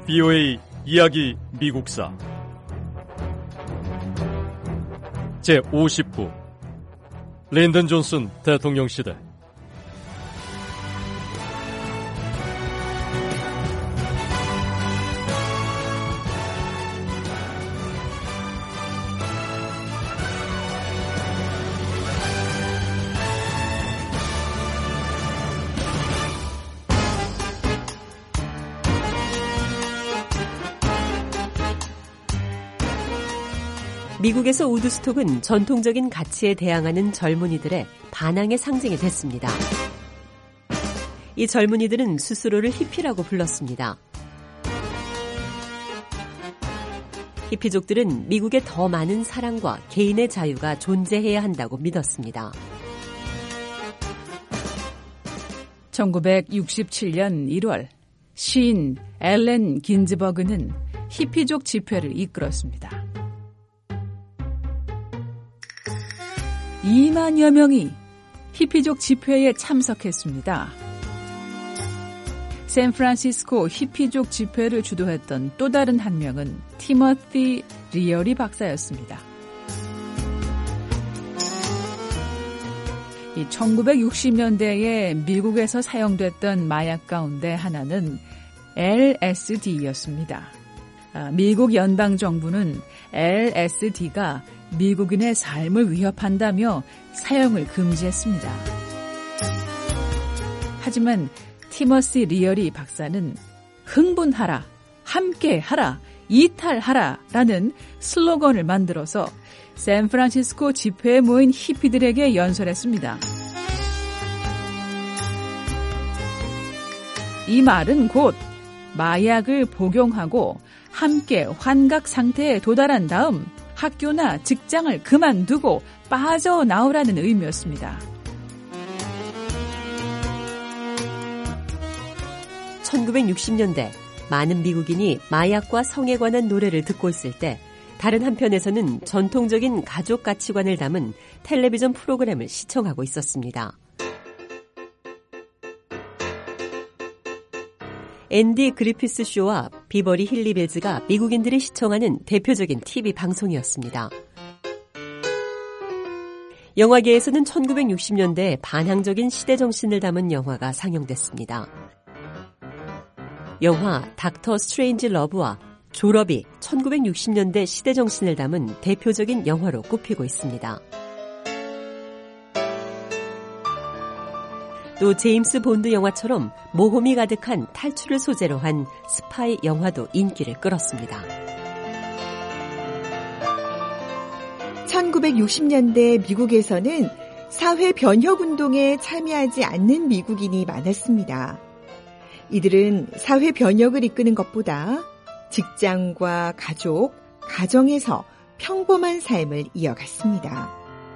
BOA 이야기 미국사 제50부 린든 존슨 대통령 시대. 미국에서 우드스톡은 전통적인 가치에 대항하는 젊은이들의 반항의 상징이 됐습니다. 이 젊은이들은 스스로를 히피라고 불렀습니다. 히피족들은 미국에 더 많은 사랑과 개인의 자유가 존재해야 한다고 믿었습니다. 1967년 1월 시인 앨런 긴즈버그는 히피족 집회를 이끌었습니다. 2만여 명이 히피족 집회에 참석했습니다. 샌프란시스코 히피족 집회를 주도했던 또 다른 한 명은 티머시 리어리 박사였습니다. 1960년대에 미국에서 사용됐던 마약 가운데 하나는 LSD였습니다. 미국 연방정부는 LSD가 미국인의 삶을 위협한다며 사용을 금지했습니다. 하지만 티머시 리어리 박사는 흥분하라, 함께하라, 이탈하라 라는 슬로건을 만들어서 샌프란시스코 집회에 모인 히피들에게 연설했습니다. 이 말은 곧 마약을 복용하고 함께 환각 상태에 도달한 다음 학교나 직장을 그만두고 빠져나오라는 의미였습니다. 1960년대 많은 미국인이 마약과 성에 관한 노래를 듣고 있을 때 다른 한편에서는 전통적인 가족 가치관을 담은 텔레비전 프로그램을 시청하고 있었습니다. 앤디 그리피스 쇼와 비버리 힐리빌즈가 미국인들이 시청하는 대표적인 TV 방송이었습니다. 영화계에서는 1960년대 반항적인 시대 정신을 담은 영화가 상영됐습니다. 영화 닥터 스트레인지 러브와 졸업이 1960년대 시대 정신을 담은 대표적인 영화로 꼽히고 있습니다. 또 제임스 본드 영화처럼 모험이 가득한 탈출을 소재로 한 스파이 영화도 인기를 끌었습니다. 1960년대 미국에서는 사회 변혁 운동에 참여하지 않는 미국인이 많았습니다. 이들은 사회 변혁을 이끄는 것보다 직장과 가족, 가정에서 평범한 삶을 이어갔습니다.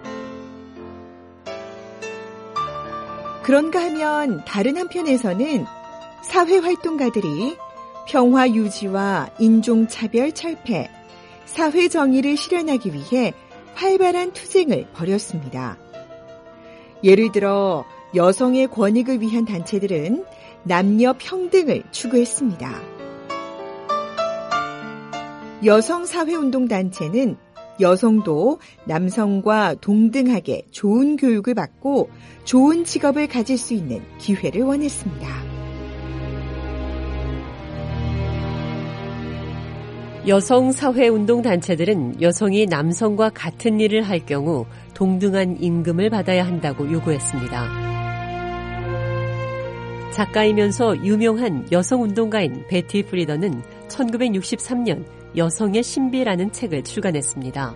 그런가 하면 다른 한편에서는 사회활동가들이 평화 유지와 인종차별 철폐, 사회정의를 실현하기 위해 활발한 투쟁을 벌였습니다. 예를 들어 여성의 권익을 위한 단체들은 남녀 평등을 추구했습니다. 여성사회운동단체는 여성도 남성과 동등하게 좋은 교육을 받고 좋은 직업을 가질 수 있는 기회를 원했습니다. 여성사회운동단체들은 여성이 남성과 같은 일을 할 경우 동등한 임금을 받아야 한다고 요구했습니다. 작가이면서 유명한 여성운동가인 베티 프리던은 1963년 여성의 신비라는 책을 출간했습니다.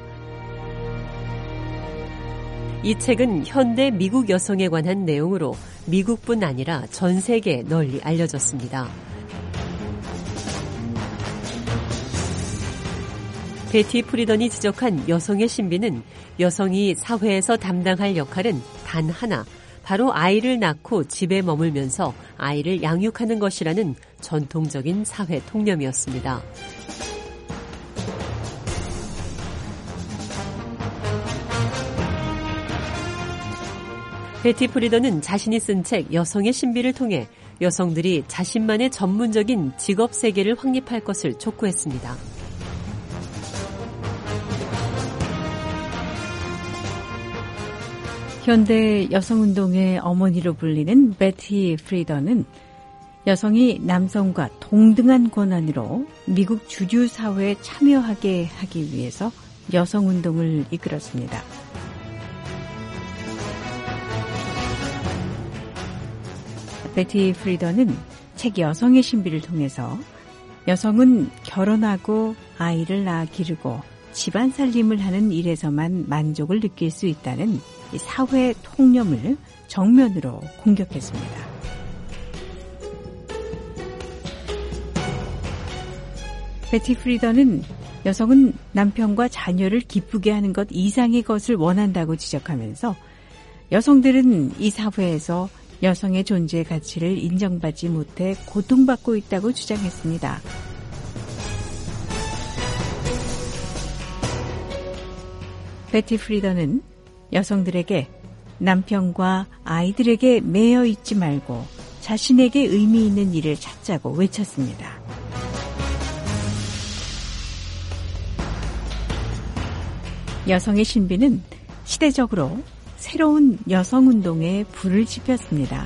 이 책은 현대 미국 여성에 관한 내용으로 미국뿐 아니라 전 세계에 널리 알려졌습니다. 베티 프리던이 지적한 여성의 신비는 여성이 사회에서 담당할 역할은 단 하나, 바로 아이를 낳고 집에 머물면서 아이를 양육하는 것이라는 전통적인 사회 통념이었습니다. 베티 프리던은 자신이 쓴 책 여성의 신비를 통해 여성들이 자신만의 전문적인 직업 세계를 확립할 것을 촉구했습니다. 현대 여성운동의 어머니로 불리는 베티 프리던은 여성이 남성과 동등한 권한으로 미국 주류 사회에 참여하게 하기 위해서 여성운동을 이끌었습니다. 베티 프리던은 책 여성의 신비를 통해서 여성은 결혼하고 아이를 낳아 기르고 집안 살림을 하는 일에서만 만족을 느낄 수 있다는 사회 통념을 정면으로 공격했습니다. 베티 프리던은 여성은 남편과 자녀를 기쁘게 하는 것 이상의 것을 원한다고 지적하면서 여성들은 이 사회에서 여성의 존재의 가치를 인정받지 못해 고통받고 있다고 주장했습니다. 베티 프리던은 여성들에게 남편과 아이들에게 매여 있지 말고 자신에게 의미 있는 일을 찾자고 외쳤습니다. 여성의 신비는 시대적으로 새로운 여성운동에 불을 지폈습니다.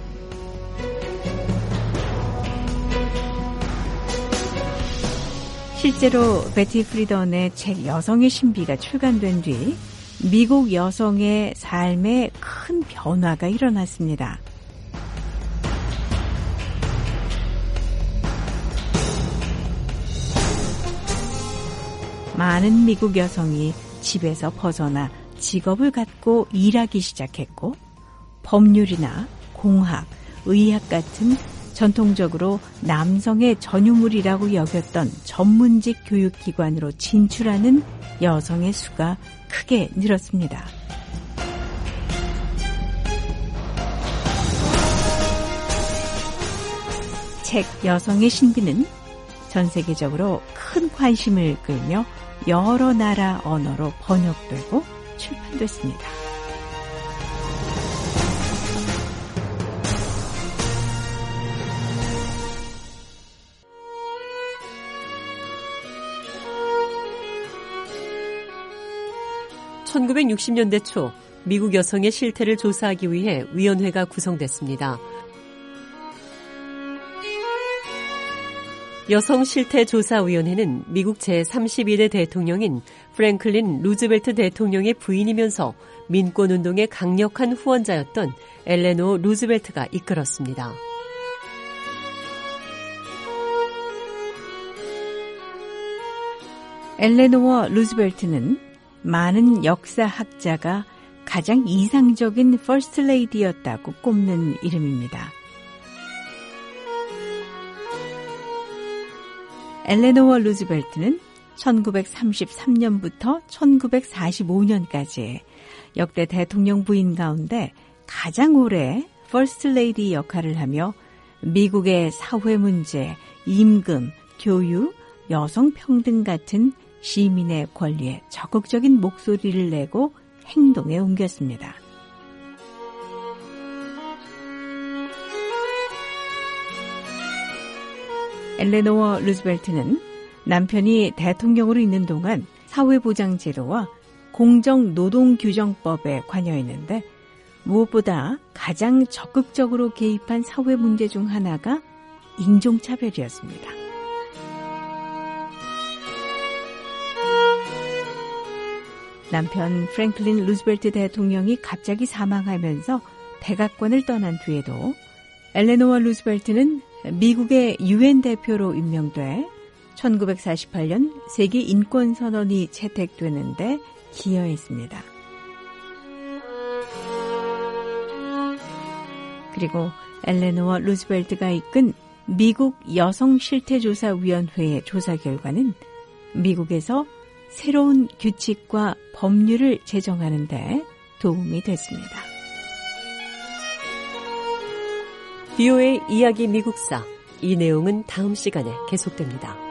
실제로 베티 프리던의 책 여성의 신비가 출간된 뒤 미국 여성의 삶에 큰 변화가 일어났습니다. 많은 미국 여성이 집에서 벗어나 직업을 갖고 일하기 시작했고 법률이나 공학, 의학 같은 전통적으로 남성의 전유물이라고 여겼던 전문직 교육기관으로 진출하는 여성의 수가 크게 늘었습니다. 책 여성의 신비는 전 세계적으로 큰 관심을 끌며 여러 나라 언어로 번역되고 출판됐습니다. (1960년대) 초 미국 여성의 실태를 조사하기 위해 위원회가 구성됐습니다. 여성실태조사위원회는 미국 제32대 대통령인 프랭클린 루즈벨트 대통령의 부인이면서 민권운동의 강력한 후원자였던 엘레노어 루즈벨트가 이끌었습니다. 엘레노어 루즈벨트는 많은 역사학자가 가장 이상적인 퍼스트 레이디였다고 꼽는 이름입니다. 엘레노어 루즈벨트는 1933년부터 1945년까지 역대 대통령 부인 가운데 가장 오래 퍼스트 레이디 역할을 하며 미국의 사회 문제, 임금, 교육, 여성 평등 같은 시민의 권리에 적극적인 목소리를 내고 행동에 옮겼습니다. 엘레노어 루즈벨트는 남편이 대통령으로 있는 동안 사회보장제도와 공정노동규정법에 관여했는데 무엇보다 가장 적극적으로 개입한 사회 문제 중 하나가 인종차별이었습니다. 남편 프랭클린 루즈벨트 대통령이 갑자기 사망하면서 백악관을 떠난 뒤에도 엘레노어 루즈벨트는 미국의 유엔 대표로 임명돼 1948년 세계 인권선언이 채택되는데 기여했습니다. 그리고 엘레노어 루즈벨트가 이끈 미국 여성실태조사위원회의 조사 결과는 미국에서 새로운 규칙과 법률을 제정하는 데 도움이 됐습니다. BOA 이야기 미국사, 이 내용은 다음 시간에 계속됩니다.